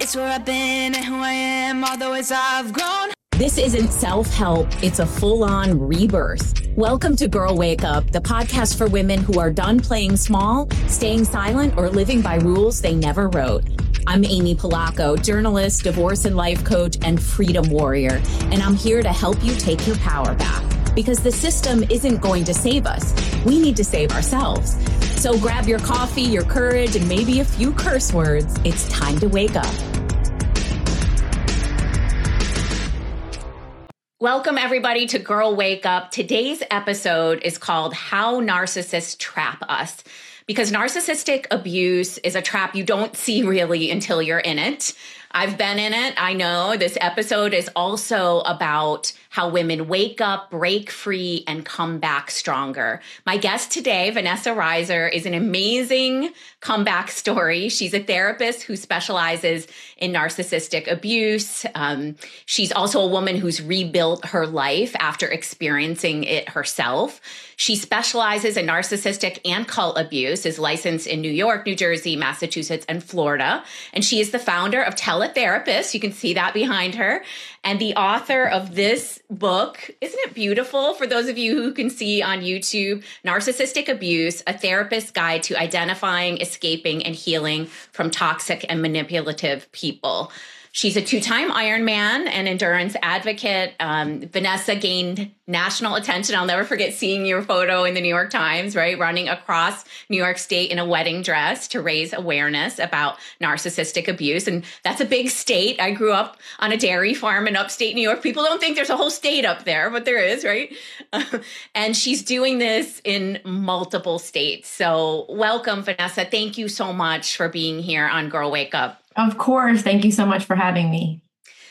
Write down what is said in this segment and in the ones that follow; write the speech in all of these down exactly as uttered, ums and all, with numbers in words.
It's where I've been and who I am, all the ways I've grown. This isn't self-help, it's a full-on rebirth. Welcome to Girl Wake Up, the podcast for women who are done playing small, staying silent, or living by rules they never wrote. I'm Amy Polacco, journalist, divorce and life coach, and freedom warrior, and I'm here to help you take your power back. Because the system isn't going to save us. We need to save ourselves. So grab your coffee, your courage, and maybe a few curse words. It's time to wake up. Welcome, everybody, to Girl Wake Up. Today's episode is called How Narcissists Trap Us. Because narcissistic abuse is a trap you don't see really until you're in it. I've been in it. I know this episode is also about how women wake up, break free, and come back stronger. My guest today, Vanessa Reiser, is an amazing comeback story. She's a therapist who specializes in narcissistic abuse. Um, she's also a woman who's rebuilt her life after experiencing it herself. She specializes in narcissistic and cult abuse, is licensed in New York, New Jersey, Massachusetts, and Florida. And she is the founder of Teletherapist. You can see that behind her. And the author of this book, isn't it beautiful? For those of you who can see on YouTube, Narcissistic Abuse, A Therapist's Guide to Identifying, Escaping, and Healing from Toxic and Manipulative People. She's a two-time Ironman and endurance advocate. Um, Vanessa gained national attention. I'll never forget seeing your photo in the New York Times, right? Running across New York State in a wedding dress to raise awareness about narcissistic abuse. And that's a big state. I grew up on a dairy farm in upstate New York. People don't think there's a whole state up there, but there is, right? Uh, and she's doing this in multiple states. So welcome, Vanessa. Thank you so much for being here on Girl Wake Up. Of course. Thank you so much for having me.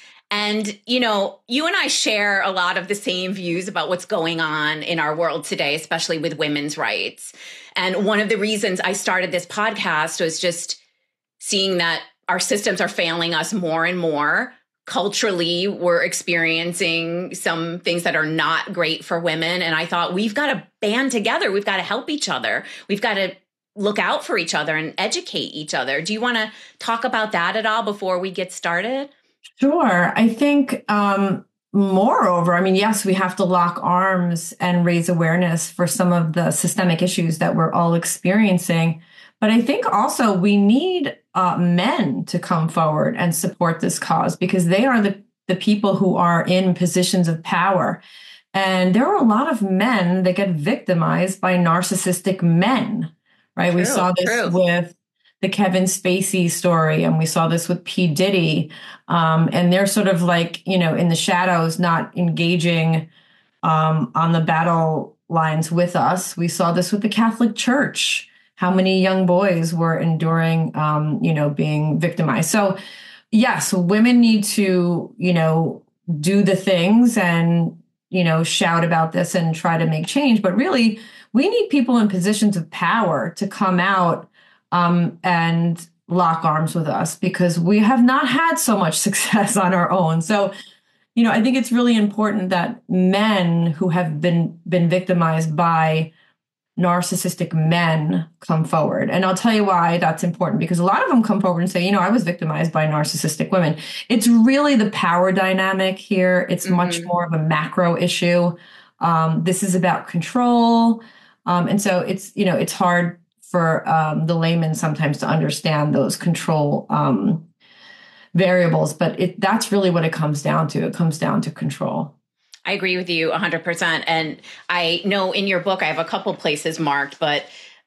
And, you know, you and I share a lot of the same views about what's going on in our world today, especially with women's rights. And one of the reasons I started this podcast was just seeing that our systems are failing us more and more. Culturally, we're experiencing some things that are not great for women. And I thought, we've got to band together. We've got to help each other. We've got to look out for each other and educate each other. Do you want to talk about that at all before we get started? Sure. I think, um, moreover, I mean, yes, we have to lock arms and raise awareness for some of the systemic issues that we're all experiencing. But I think also we need uh, men to come forward and support this cause because they are the, the people who are in positions of power. And there are a lot of men that get victimized by narcissistic men. Right. True, we saw this true. with the Kevin Spacey story, and we saw this with P. Diddy. Um, and they're sort of like, you know, in the shadows, not engaging um, on the battle lines with us. We saw this with the Catholic Church. How many young boys were enduring, um, you know, being victimized. So, yes, women need to, you know, do the things and, you know, shout about this and try to make change. But really, we need people in positions of power to come out um, and lock arms with us because we have not had so much success on our own. So, you know, I think it's really important that men who have been been victimized by narcissistic men come forward. And I'll tell you why that's important, because a lot of them come forward and say, you know, I was victimized by narcissistic women. It's really the power dynamic here. It's mm-hmm. much more of a macro issue. Um, this is about control. Um, and so it's, you know, it's hard for um, the layman sometimes to understand those control um, variables, but it, that's really what it comes down to. It comes down to control. I agree with you one hundred percent. And I know in your book, I have a couple places marked, but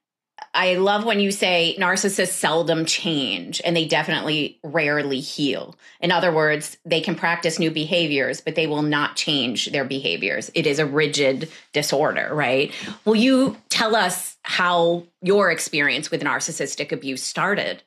I love when you say narcissists seldom change and they definitely rarely heal. In other words, they can practice new behaviors, but they will not change their behaviors. It is a rigid disorder, right? Will you tell us how your experience with narcissistic abuse started?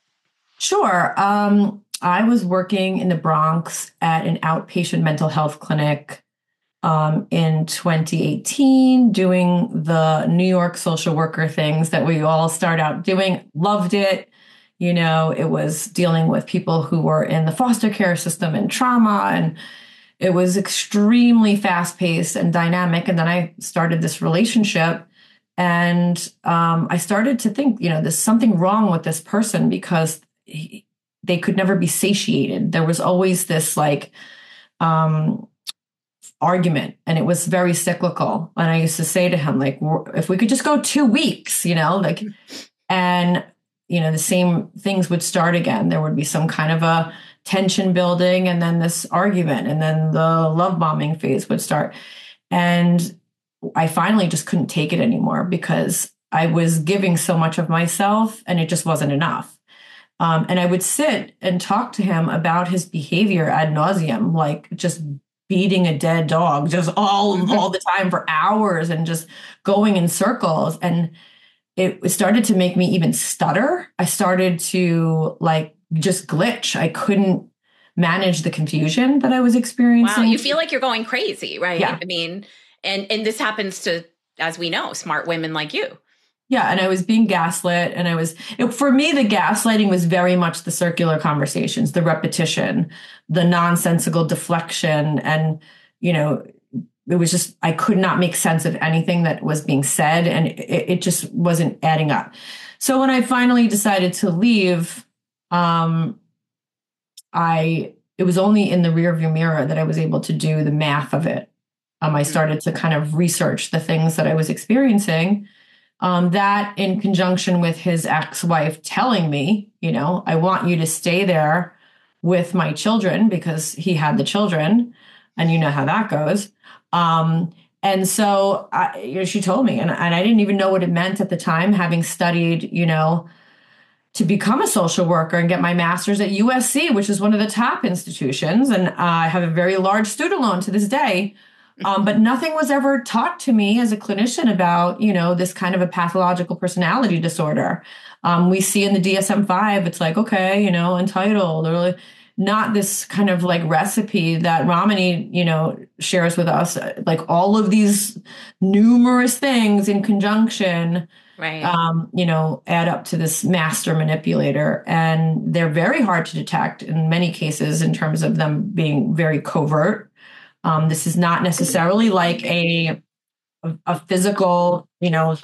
Sure. Um, I was working in the Bronx at an outpatient mental health clinic Um, in twenty eighteen, doing the New York social worker things that we all start out doing. Loved it. You know, it was dealing with people who were in the foster care system and trauma, and it was extremely fast paced and dynamic. And then I started this relationship, and um, I started to think, you know, there's something wrong with this person because he, they could never be satiated. There was always this like um, argument, and it was very cyclical. And I used to say to him, like, if we could just go two weeks, you know, like, and, you know, the same things would start again. There would be some kind of a tension building, and then this argument, and then the love bombing phase would start. And I finally just couldn't take it anymore because I was giving so much of myself and it just wasn't enough. Um, and I would sit and talk to him about his behavior ad nauseum, like just beating a dead dog, just all, mm-hmm. all the time for hours and just going in circles. And it started to make me even stutter. I started to like just glitch. I couldn't manage the confusion that I was experiencing. Wow, you feel like you're going crazy, right? Yeah. I mean, and and this happens to, as we know, smart women like you. Yeah, and I was being gaslit, and I was, it, for me, the gaslighting was very much the circular conversations, the repetition, the nonsensical deflection. And, you know, it was just, I could not make sense of anything that was being said, and it, it just wasn't adding up. So when I finally decided to leave, um, I, it was only in the rearview mirror that I was able to do the math of it. Um, I started to kind of research the things that I was experiencing. Um, that in conjunction with his ex-wife telling me, you know, I want you to stay there with my children, because he had the children, and you know how that goes. Um, and so I, you know, she told me, and, and I didn't even know what it meant at the time, having studied, you know, to become a social worker and get my master's at U S C, which is one of the top institutions. And uh, I have a very large student loan to this day. Um, but nothing was ever taught to me as a clinician about, you know, this kind of a pathological personality disorder. Um, we see in the D S M five, it's like, okay, you know, entitled, or not this kind of like recipe that Ramani, you know, shares with us, like all of these numerous things in conjunction, right? Um, you know, add up to this master manipulator. And they're very hard to detect in many cases in terms of them being very covert. Um, this is not necessarily like a, a, a physical, you know,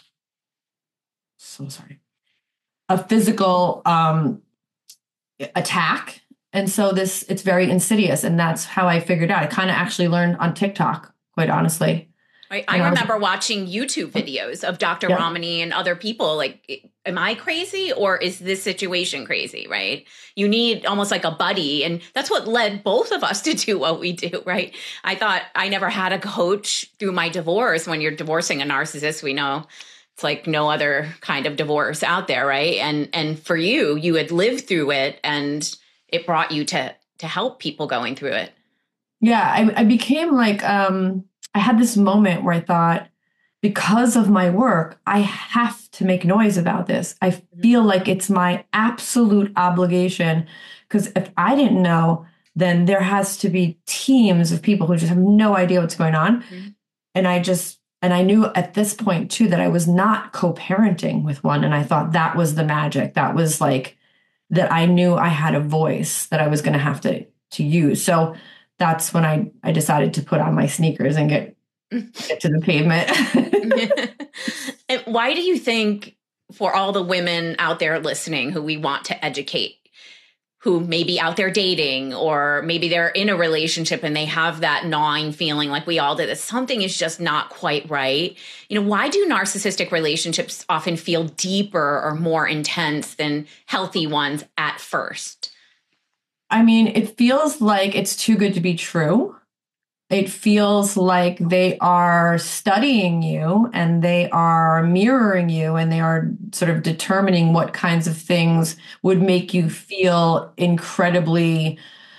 so sorry, a physical um, attack. And so this, it's very insidious. And that's how I figured out. I kind of actually learned on TikTok, quite honestly. I, I remember watching YouTube videos of Doctor Yeah. Ramani and other people. Like, am I crazy, or is this situation crazy, right? You need almost like a buddy. And that's what led both of us to do what we do, right? I thought I never had a coach through my divorce. When you're divorcing a narcissist, we know it's like no other kind of divorce out there, right? And and for you, you had lived through it, and it brought you to to help people going through it. Yeah, I, I became like... um I had this moment where I thought, because of my work, I have to make noise about this. I feel like it's my absolute obligation, because if I didn't know, then there has to be teams of people who just have no idea what's going on. Mm-hmm. And I just, and I knew at this point too, that I was not co-parenting with one. And I thought that was the magic. That was like, that I knew I had a voice that I was going to have to, to use. So that's when I, I decided to put on my sneakers and get, get to the pavement. And why do you think, for all the women out there listening who we want to educate, who may be out there dating, or maybe they're in a relationship and they have that gnawing feeling like we all did, that something is just not quite right. You know, why do narcissistic relationships often feel deeper or more intense than healthy ones at first? I mean, it feels like it's too good to be true. It feels like they are studying you, and they are mirroring you, and they are sort of determining what kinds of things would make you feel incredibly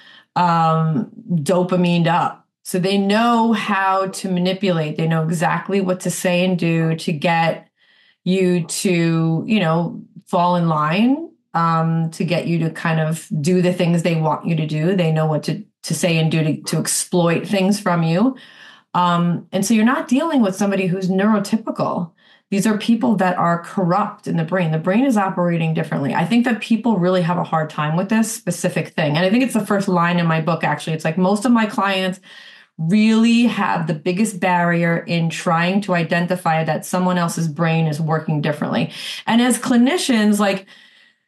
um, dopamined up. So they know how to manipulate. They know exactly what to say and do to get you to, you know, fall in line. Um, to get you to kind of do the things they want you to do. They know what to, to say and do to, to exploit things from you. Um, and so you're not dealing with somebody who's neurotypical. These are people that are corrupt in the brain. The brain is operating differently. I think that people really have a hard time with this specific thing. And I think it's the first line in my book, actually. It's like, most of my clients really have the biggest barrier in trying to identify that someone else's brain is working differently. And as clinicians, like,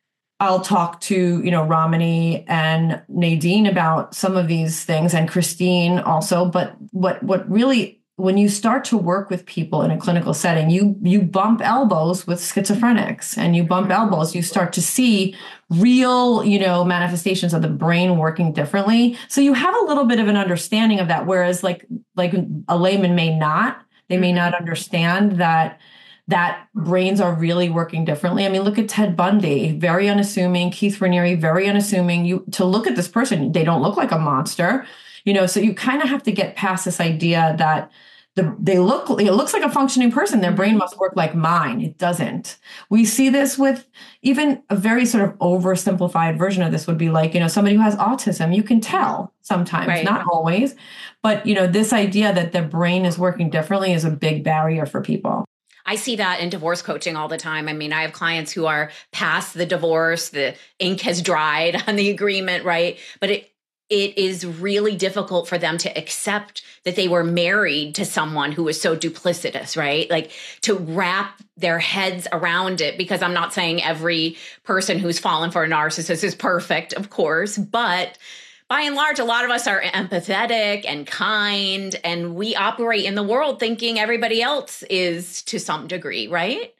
I'll talk to, you know, Ramani and Nadine about some of these things, and Christine also. But what what really, when you start to work with people in a clinical setting, you you bump elbows with schizophrenics, and you bump elbows, you start to see real, you know, manifestations of the brain working differently. So you have a little bit of an understanding of that, whereas like like a layman may not. They may not understand that that brains are really working differently. I mean, look at Ted Bundy, very unassuming. Keith Raniere, very unassuming. You to look at this person, they don't look like a monster, you know. So you kind of have to get past this idea that the they look it looks like a functioning person. Their brain must work like mine. It doesn't. We see this with even a very sort of oversimplified version of this would be like, you know, somebody who has autism. You can tell sometimes, right. Not always, but you know, this idea that their brain is working differently is a big barrier for people. I see that in divorce coaching all the time. I mean, I have clients who are past the divorce, the ink has dried on the agreement, right? But it it is really difficult for them to accept that they were married to someone who was so duplicitous, right? Like to wrap their heads around it, because I'm not saying every person who's fallen for a narcissist is perfect, of course, but by and large, a lot of us are empathetic and kind, and we operate in the world thinking everybody else is to some degree, right?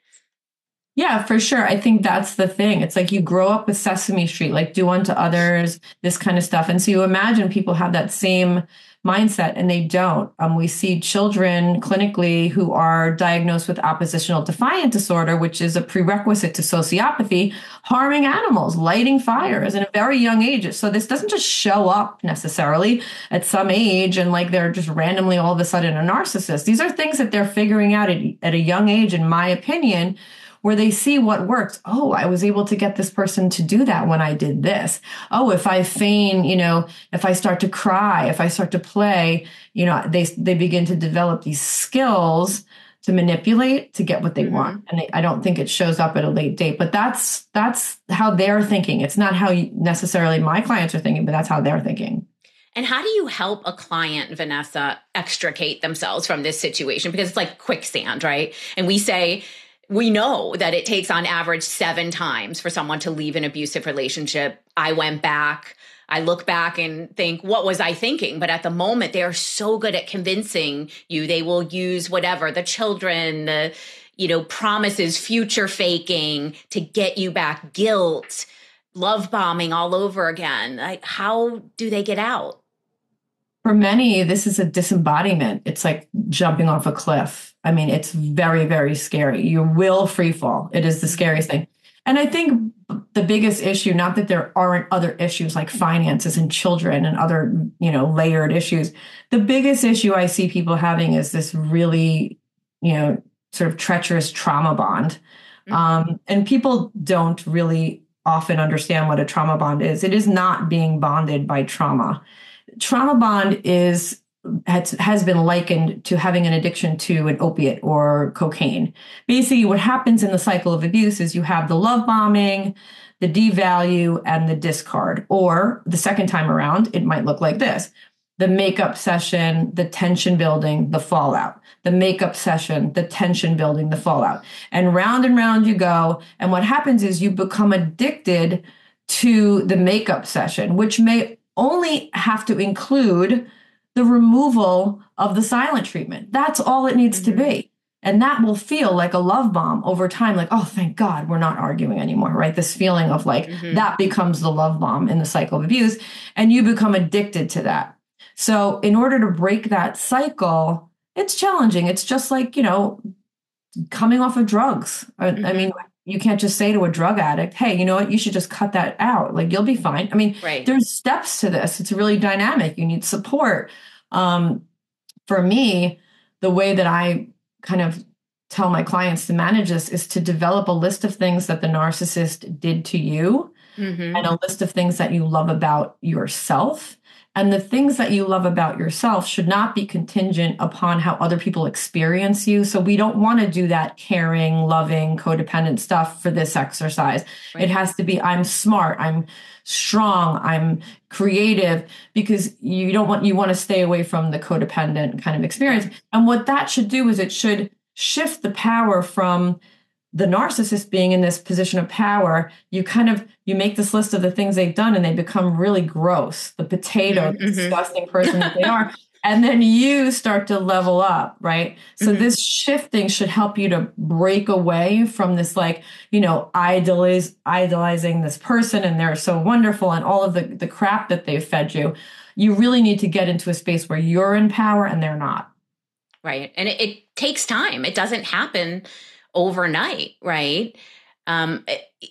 Yeah, for sure. I think that's the thing. It's like you grow up with Sesame Street, like do unto others, this kind of stuff. And so you imagine people have that same mindset, and they don't. Um, we see children clinically who are diagnosed with oppositional defiant disorder, which is a prerequisite to sociopathy, harming animals, lighting fires in a very young age. So this doesn't just show up necessarily at some age and like they're just randomly all of a sudden a narcissist. These are things that they're figuring out at, at a young age, in my opinion, where they see what works. Oh, I was able to get this person to do that when I did this. Oh, if I feign, you know, if I start to cry, if I start to play, you know, they they begin to develop these skills to manipulate to get what they mm-hmm. want. And they, I don't think it shows up at a late date, but that's that's how they're thinking. It's not how you, necessarily my clients are thinking, but that's how they're thinking. And how do you help a client, Vanessa, extricate themselves from this situation? Because it's like quicksand, right? And we say, we know that it takes on average seven times for someone to leave an abusive relationship. I went back, I look back and think, what was I thinking? But at the moment, they are so good at convincing you. They will use whatever, the children, the, you know, promises, future faking to get you back, guilt, love bombing all over again. Like, how do they get out? For many, this is a disembodiment. It's like jumping off a cliff. I mean, it's very, very scary. You will free fall. It is the scariest thing. And I think the biggest issue, not that there aren't other issues like finances and children and other, you know, layered issues. The biggest issue I see people having is this really, you know, sort of treacherous trauma bond. Mm-hmm. Um, and people don't really often understand what a trauma bond is. It is not being bonded by trauma. Trauma bond is has, has been likened to having an addiction to an opiate or cocaine. Basically, what happens in the cycle of abuse is you have the love bombing, the devalue, and the discard. Or the second time around, it might look like this: the makeup session, the tension building, the fallout. The makeup session, the tension building, the fallout. And round and round you go. And what happens is you become addicted to the makeup session, which may only have to include the removal of the silent treatment. That's all it needs mm-hmm. to be. And that will feel like a love bomb over time. Like, oh, thank God we're not arguing anymore, right? This feeling of like, mm-hmm. that becomes the love bomb in the cycle of abuse. And you become addicted to that. So in order to break that cycle, it's challenging. It's just like, you know, coming off of drugs. Mm-hmm. I mean, you can't just say to a drug addict, hey, you know what, you should just cut that out. Like, you'll be fine. I mean, right. There's steps to this. It's really dynamic. You need support. Um, for me, the way that I kind of tell my clients to manage this is to develop a list of things that the narcissist did to you mm-hmm. and a list of things that you love about yourself. And the things that you love about yourself should not be contingent upon how other people experience you. So we don't want to do that caring, loving, codependent stuff for this exercise. Right. It has to be, I'm smart, I'm strong, I'm creative, because you don't want, you want to stay away from the codependent kind of experience. And what that should do is it should shift the power from the narcissist being in this position of power, you kind of, you make this list of the things they've done and they become really gross, the potato, mm-hmm. the disgusting person that they are. And then you start to level up, right? So mm-hmm. this shifting should help you to break away from this, like, you know, idolize, idolizing this person and they're so wonderful and all of the, the crap that they've fed you. You really need to get into a space where you're in power and they're not. Right. And it, it takes time. It doesn't happen overnight, right? Um,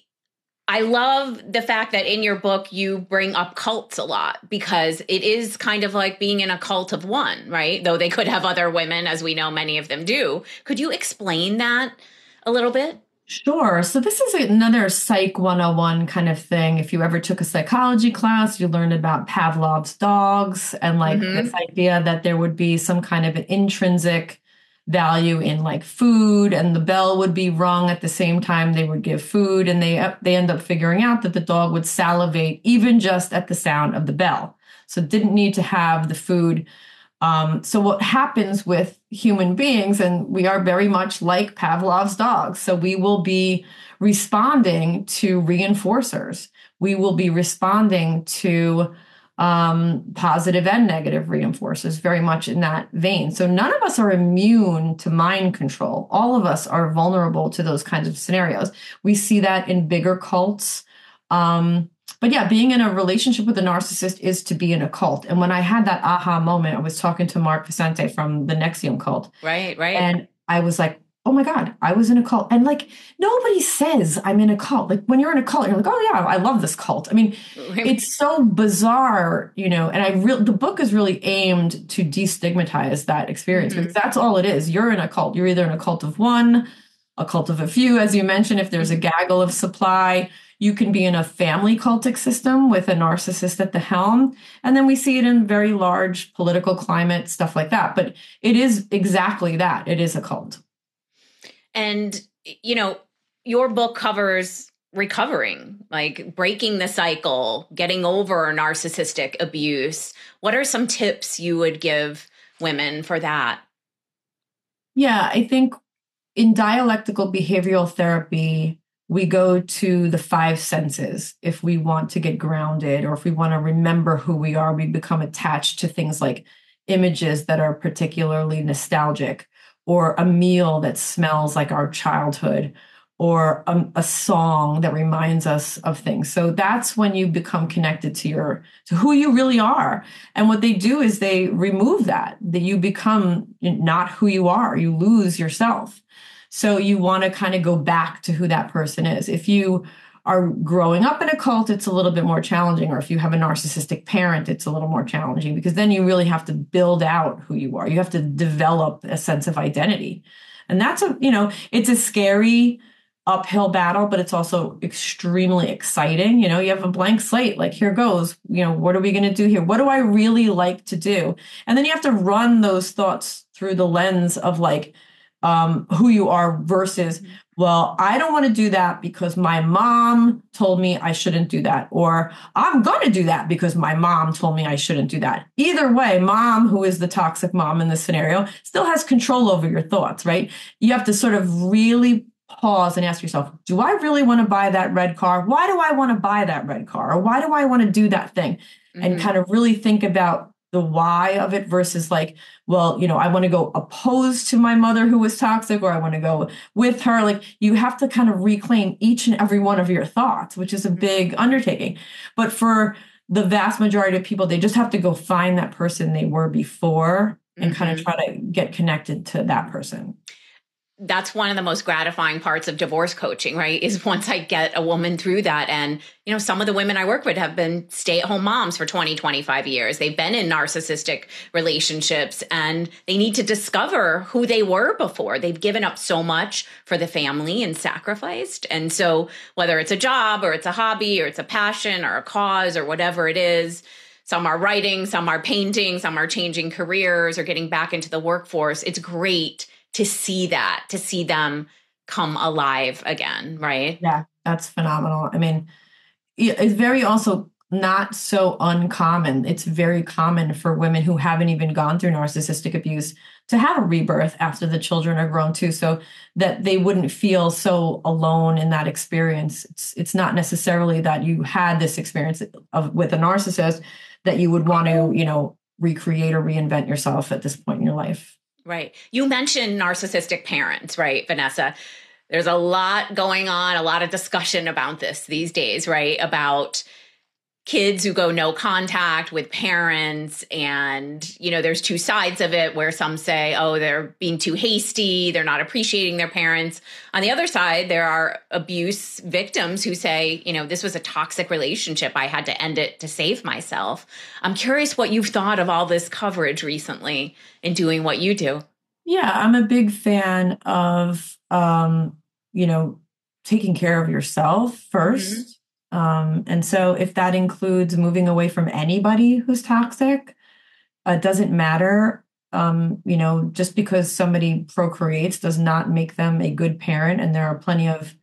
I love the fact that in your book, you bring up cults a lot because it is kind of like being in a cult of one, right? Though they could have other women, as we know many of them do. Could you explain that a little bit? Sure. So this is another Psych one oh one kind of thing. If you ever took a psychology class, you learned about Pavlov's dogs and like mm-hmm. this idea that there would be some kind of an intrinsic value in like food, and the bell would be rung at the same time they would give food, and they they end up figuring out that the dog would salivate even just at the sound of the bell, so it didn't need to have the food. Um, so what happens with human beings, and we are very much like Pavlov's dogs, so we will be responding to reinforcers. We will be responding to um, positive and negative reinforcers, very much in that vein. So none of us are immune to mind control. All of us are vulnerable to those kinds of scenarios. We see that in bigger cults. Um, but yeah, being in a relationship with a narcissist is to be in a cult. And when I had that aha moment, I was talking to Mark Vicente from the N X I V M cult. Right, right. And I was like, oh my God, I was in a cult. And like, nobody says I'm in a cult. Like when you're in a cult, you're like, oh yeah, I love this cult. I mean, it's so bizarre, you know, and I really, the book is really aimed to destigmatize that experience mm-hmm. because that's all it is. You're in a cult. You're either in a cult of one, a cult of a few, as you mentioned, if there's a gaggle of supply. You can be in a family cultic system with a narcissist at the helm. And then we see it in very large political climate, stuff like that. But it is exactly that. It is a cult. And, you know, your book covers recovering, like breaking the cycle, getting over narcissistic abuse. What are some tips you would give women for that? Yeah, I think in dialectical behavioral therapy, we go to the five senses. If we want to get grounded or if we want to remember who we are, we become attached to things like images that are particularly nostalgic, or a meal that smells like our childhood, or a, a song that reminds us of things. So that's when you become connected to your to who you really are. And what they do is they remove that, that you become not who you are. You lose yourself. So you want to kind of go back to who that person is. If you are growing up in a cult, it's a little bit more challenging. Or if you have a narcissistic parent, it's a little more challenging because then you really have to build out who you are. You have to develop a sense of identity. And that's a, you know, it's a scary uphill battle, but it's also extremely exciting. You know, you have a blank slate, like here goes, you know, what are we going to do here? What do I really like to do? And then you have to run those thoughts through the lens of like, Um, who you are versus, well, I don't want to do that because my mom told me I shouldn't do that. Or I'm going to do that because my mom told me I shouldn't do that. Either way, mom, who is the toxic mom in this scenario, still has control over your thoughts, right? You have to sort of really pause and ask yourself, do I really want to buy that red car? Why do I want to buy that red car? Or why do I want to do that thing? Mm-hmm. And kind of really think about the why of it versus like, well, you know, I want to go opposed to my mother who was toxic, or I want to go with her. Like you have to kind of reclaim each and every one of your thoughts, which is a big undertaking. But for the vast majority of people, they just have to go find that person they were before and mm-hmm. kind of try to get connected to that person. That's one of the most gratifying parts of divorce coaching, right? Is once I get a woman through that. And, you know, some of the women I work with have been stay-at-home moms for twenty, twenty-five years. They've been in narcissistic relationships and they need to discover who they were before. They've given up so much for the family and sacrificed. And so whether it's a job or it's a hobby or it's a passion or a cause or whatever it is, some are writing, some are painting, some are changing careers or getting back into the workforce. It's great to see that, to see them come alive again, right? Yeah, that's phenomenal. I mean, it's very also not so uncommon. It's very common for women who haven't even gone through narcissistic abuse to have a rebirth after the children are grown too, so that they wouldn't feel so alone in that experience. It's it's not necessarily that you had this experience of with a narcissist that you would want to, you know, recreate or reinvent yourself at this point in your life. Right. You mentioned narcissistic parents, right, Vanessa? There's a lot going on, a lot of discussion about this these days, right? About kids who go no contact with parents. And, you know, there's two sides of it where some say, oh, they're being too hasty, they're not appreciating their parents. On the other side, there are abuse victims who say, you know, this was a toxic relationship, I had to end it to save myself. I'm curious what you've thought of all this coverage recently in doing what you do. Yeah, I'm a big fan of, um, you know, taking care of yourself first. Mm-hmm. Um, and so if that includes moving away from anybody who's toxic, it uh, doesn't matter. Um, you know, just because somebody procreates does not make them a good parent. And there are plenty of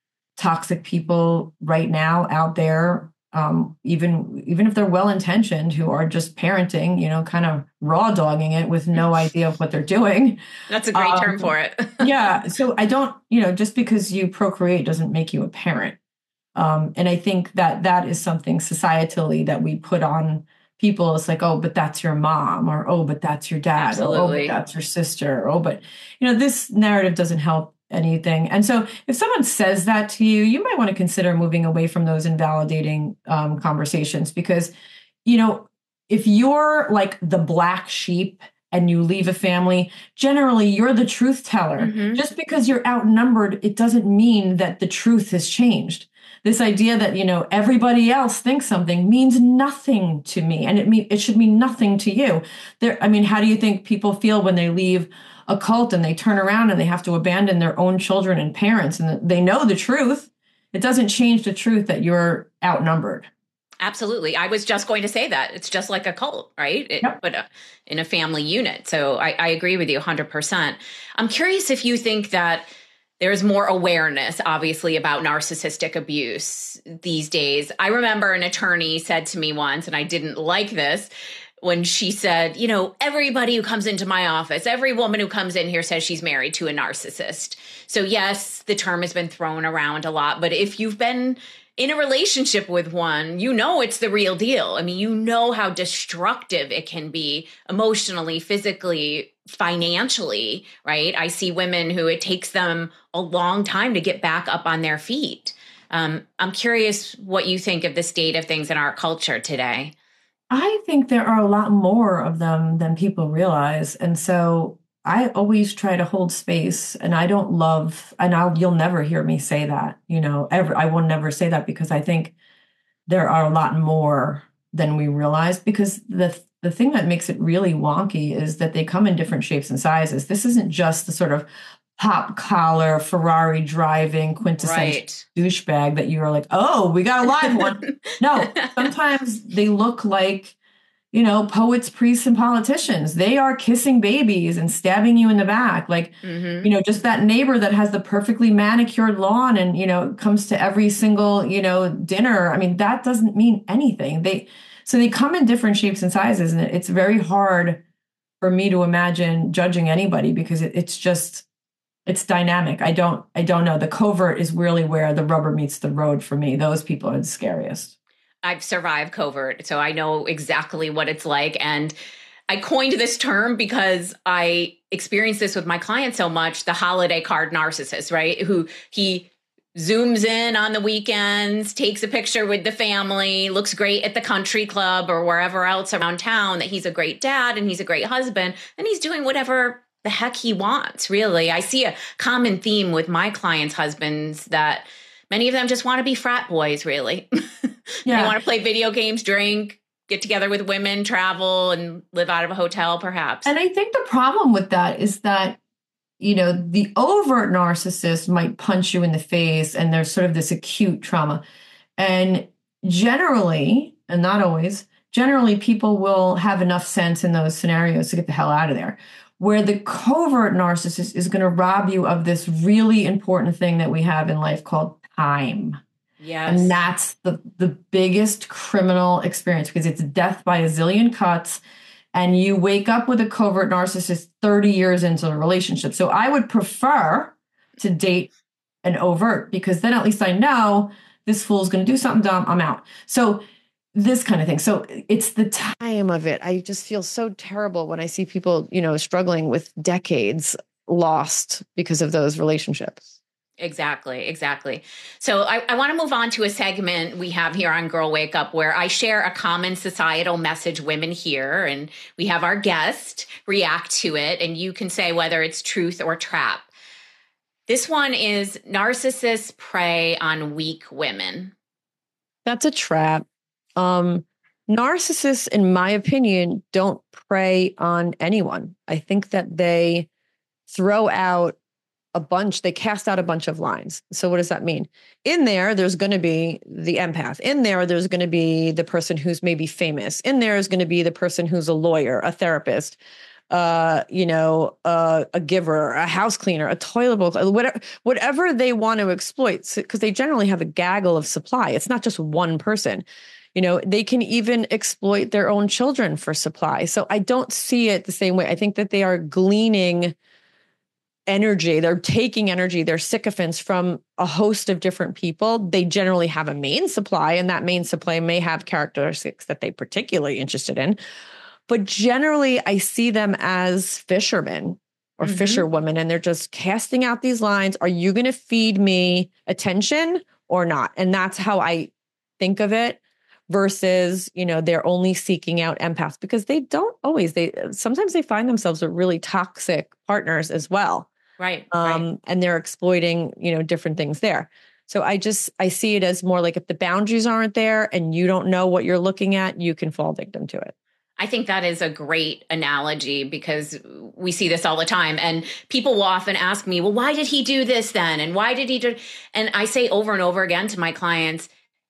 toxic people right now out there, um, even, even if they're well-intentioned, who are just parenting, you know, kind of raw dogging it with no idea of what they're doing. That's a great um, term for it. Yeah. So I don't, you know, just because you procreate doesn't make you a parent. Um, and I think that that is something societally that we put on people. It's like, oh, but that's your mom, or, oh, but that's your dad, Absolutely. or, oh, but that's your sister. Or, oh, but, you know, this narrative doesn't help anything. And so if someone says that to you, you might want to consider moving away from those invalidating um, conversations, because, you know, if you're like the black sheep and you leave a family, generally you're the truth teller. Mm-hmm. Just because you're outnumbered, it doesn't mean that the truth has changed. This idea that, you know, everybody else thinks something means nothing to me, and it mean, it should mean nothing to you. There, I mean, how do you think people feel when they leave a cult and they turn around and they have to abandon their own children and parents, and they know the truth? It doesn't change the truth that you're outnumbered. Absolutely. I was just going to say that. It's just like a cult, right? It, yep. But uh, in a family unit. So I, I agree with you one hundred percent. I'm curious if you think that there's more awareness, obviously, about narcissistic abuse these days. I remember an attorney said to me once, and I didn't like this, when she said, you know, everybody who comes into my office, every woman who comes in here says she's married to a narcissist. So yes, the term has been thrown around a lot, but if you've been in a relationship with one, you know it's the real deal. I mean, you know how destructive it can be emotionally, physically, financially, right? I see women who it takes them a long time to get back up on their feet. Um, I'm curious what you think of the state of things in our culture today. I think there are a lot more of them than people realize. And so I always try to hold space, and I don't love, and I'll, you'll never hear me say that, you know, ever. I will never say that, because I think there are a lot more than we realize, because the the thing that makes it really wonky is that they come in different shapes and sizes. This isn't just the sort of pop collar, Ferrari driving quintessential right. douchebag that you're like, oh, we got a live one. No, sometimes they look like, you know, poets, priests, and politicians. They are kissing babies and stabbing you in the back. Like, mm-hmm. you know, just that neighbor that has the perfectly manicured lawn and, you know, comes to every single, you know, dinner. I mean, that doesn't mean anything. They, so they come in different shapes and sizes, and it's very hard for me to imagine judging anybody, because it, it's just, it's dynamic. I don't, I don't know. The covert is really where the rubber meets the road for me. Those people are the scariest. I've survived covert, so I know exactly what it's like. And I coined this term because I experienced this with my clients so much, the holiday card narcissist, right? Who he zooms in on the weekends, takes a picture with the family, looks great at the country club or wherever else around town, that he's a great dad and he's a great husband, and he's doing whatever the heck he wants, really. I see a common theme with my clients' husbands that many of them just want to be frat boys, really. Yeah. They want to play video games, drink, get together with women, travel, and live out of a hotel, perhaps. And I think the problem with that is that, you know, the overt narcissist might punch you in the face, and there's sort of this acute trauma. And generally, and not always, generally people will have enough sense in those scenarios to get the hell out of there. Where the covert narcissist is going to rob you of this really important thing that we have in life called time. Yes. And that's the, the biggest criminal experience because it's death by a zillion cuts. And you wake up with a covert narcissist thirty years into the relationship. So I would prefer to date an overt because then at least I know this fool's going to do something dumb. I'm out. So this kind of thing. So it's the time of it. I just feel so terrible when I see people, you know, struggling with decades lost because of those relationships. Exactly, exactly. So I, I want to move on to a segment we have here on Girl Wake Up where I share a common societal message women hear, and we have our guest react to it, and you can say whether it's truth or trap. This one is narcissists prey on weak women. That's a trap. Um, narcissists, in my opinion, don't prey on anyone. I think that they throw out a bunch, they cast out a bunch of lines. So what does that mean? In there, there's going to be the empath. In there, there's going to be the person who's maybe famous. In there is going to be the person who's a lawyer, a therapist, uh, you know, uh, a giver, a house cleaner, a toilet bowl, whatever, whatever they want to exploit, because they generally have a gaggle of supply. It's not just one person. You know, they can even exploit their own children for supply. So I don't see it the same way. I think that they are gleaning energy. They're taking energy. They're sycophants from a host of different people. They generally have a main supply, and that main supply may have characteristics that they're particularly interested in. But generally, I see them as fishermen or mm-hmm. fisherwomen, and they're just casting out these lines. Are you going to feed me attention or not? And that's how I think of it. Versus, you know, they're only seeking out empaths because they don't always, they sometimes they find themselves with really toxic partners as well. Right. Um, right. And they're exploiting, you know, different things there. So I just, I see it as more like if the boundaries aren't there and you don't know what you're looking at, you can fall victim to it. I think that is a great analogy because we see this all the time. And people will often ask me, well, why did he do this then? And why did he do? And I say over and over again to my clients,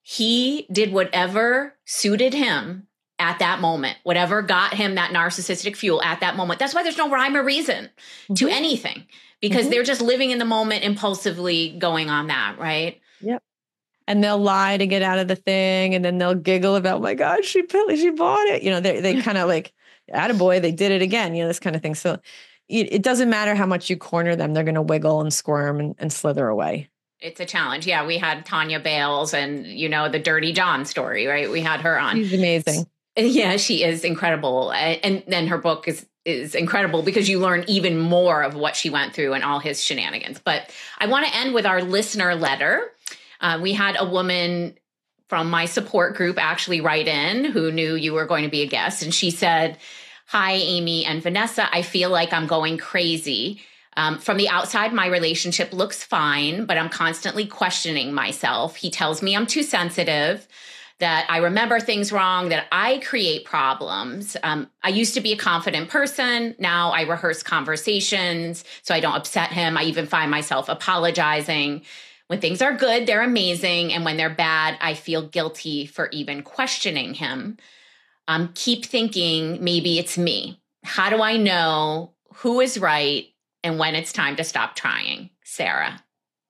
he did whatever suited him at that moment, whatever got him that narcissistic fuel at that moment. That's why there's no rhyme or reason mm-hmm. to anything, because mm-hmm. they're just living in the moment, impulsively going on that, right? Yep. And they'll lie to get out of the thing, and then they'll giggle about, oh my God, she she bought it. You know, they they kind of like, attaboy, they did it again, you know, this kind of thing. So it, it doesn't matter how much you corner them, they're going to wiggle and squirm and, and slither away. It's a challenge. Yeah, we had Tanya Bales and, you know, the Dirty John story, right? We had her on. She's amazing. Yeah, she is incredible. And then her book is is incredible because you learn even more of what she went through and all his shenanigans. But I want to end with our listener letter. Uh, we had a woman from my support group actually write in who knew you were going to be a guest. And she said, hi, Amy and Vanessa. I feel like I'm going crazy. Um, from the outside, my relationship looks fine, but I'm constantly questioning myself. He tells me I'm too sensitive, that I remember things wrong, that I create problems. Um, I used to be a confident person. Now I rehearse conversations so I don't upset him. I even find myself apologizing. When things are good, they're amazing. And when they're bad, I feel guilty for even questioning him. Um, keep thinking maybe it's me. How do I know who is right and when it's time to stop trying? Sarah.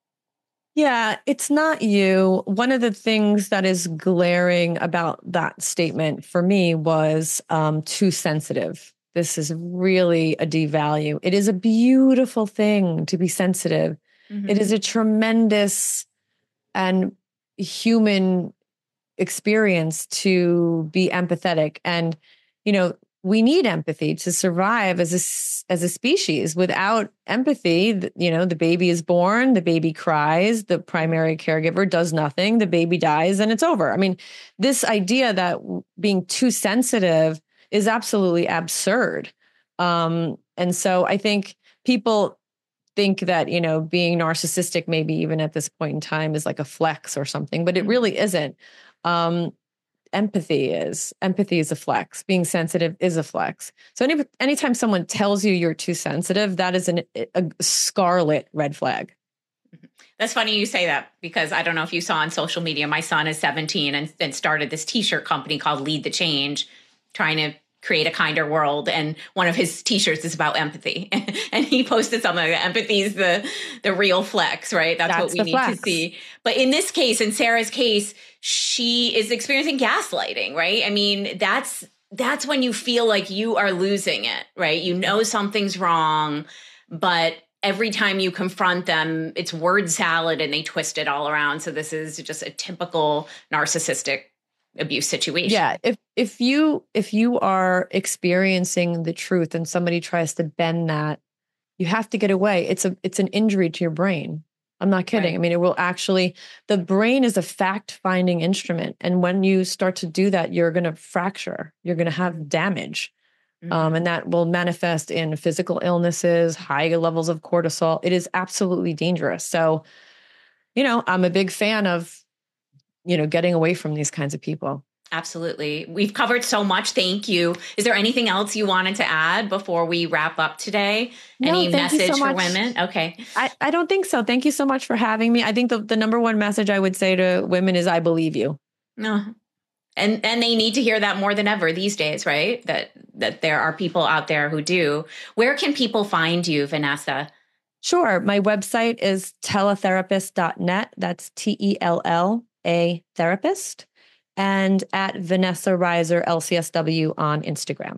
Yeah, it's not you. One of the things that is glaring about that statement for me was um, too sensitive. This is really a devalue. It is a beautiful thing to be sensitive. Mm-hmm. It is a tremendous and human experience to be empathetic. And, you know, we need empathy to survive as a, as a species. Without empathy, you know, the baby is born, the baby cries, the primary caregiver does nothing, the baby dies, and it's over. I mean, this idea that being too sensitive is absolutely absurd. Um, and so I think people think that, you know, being narcissistic, maybe even at this point in time, is like a flex or something, but it really isn't. Um, Empathy is. Empathy is a flex. Being sensitive is a flex. So any anytime someone tells you you're too sensitive, that is an, a scarlet red flag. That's funny you say that, because I don't know if you saw on social media, my son is seventeen and, and started this t-shirt company called Lead the Change, trying to create a kinder world. And one of his t-shirts is about empathy. And he posted something like empathy is the, the real flex, right? That's, That's what we need flex. to see. But in this case, in Sarah's case, she is experiencing gaslighting, right? I mean, that's, that's when you feel like you are losing it, right? You know, something's wrong, but every time you confront them, it's word salad and they twist it all around. So this is just a typical narcissistic abuse situation. Yeah. If, if you, if you are experiencing the truth and somebody tries to bend that, you have to get away. It's a, it's an injury to your brain. I'm not kidding. Right. I mean, it will actually, the brain is a fact-finding instrument. And when you start to do that, you're going to fracture, you're going to have damage. Mm-hmm. Um, and that will manifest in physical illnesses, high levels of cortisol. It is absolutely dangerous. So, you know, I'm a big fan of, you know, getting away from these kinds of people. Absolutely. We've covered so much. Thank you. Is there anything else you wanted to add before we wrap up today? No, Any message so for women? Okay. I, I don't think so. Thank you so much for having me. I think the, the number one message I would say to women is I believe you. No. And and they need to hear that more than ever these days, right? That that there are people out there who do. Where can people find you, Vanessa? Sure. My website is tellatherapist dot net. That's T E L L A therapist. And at Vanessa Reiser, L C S W on Instagram.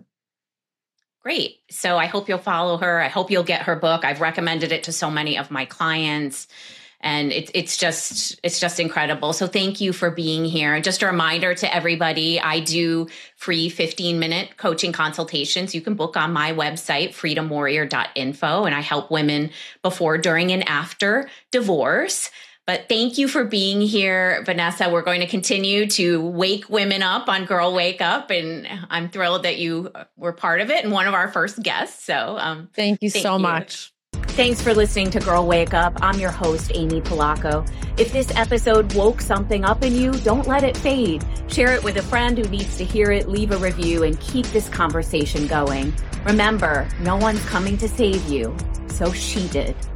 Great. So I hope you'll follow her. I hope you'll get her book. I've recommended it to so many of my clients. And it's it's just it's just incredible. So thank you for being here. Just a reminder to everybody, I do free fifteen minute coaching consultations. You can book on my website, freedom warrior dot info. And I help women before, during, and after divorce. But thank you for being here, Vanessa. We're going to continue to wake women up on Girl Wake Up. And I'm thrilled that you were part of it and one of our first guests. So um, thank you thank so you. much. Thanks for listening to Girl Wake Up. I'm your host, Amy Polacco. If this episode woke something up in you, don't let it fade. Share it with a friend who needs to hear it, leave a review, and keep this conversation going. Remember, no one's coming to save you, so she did.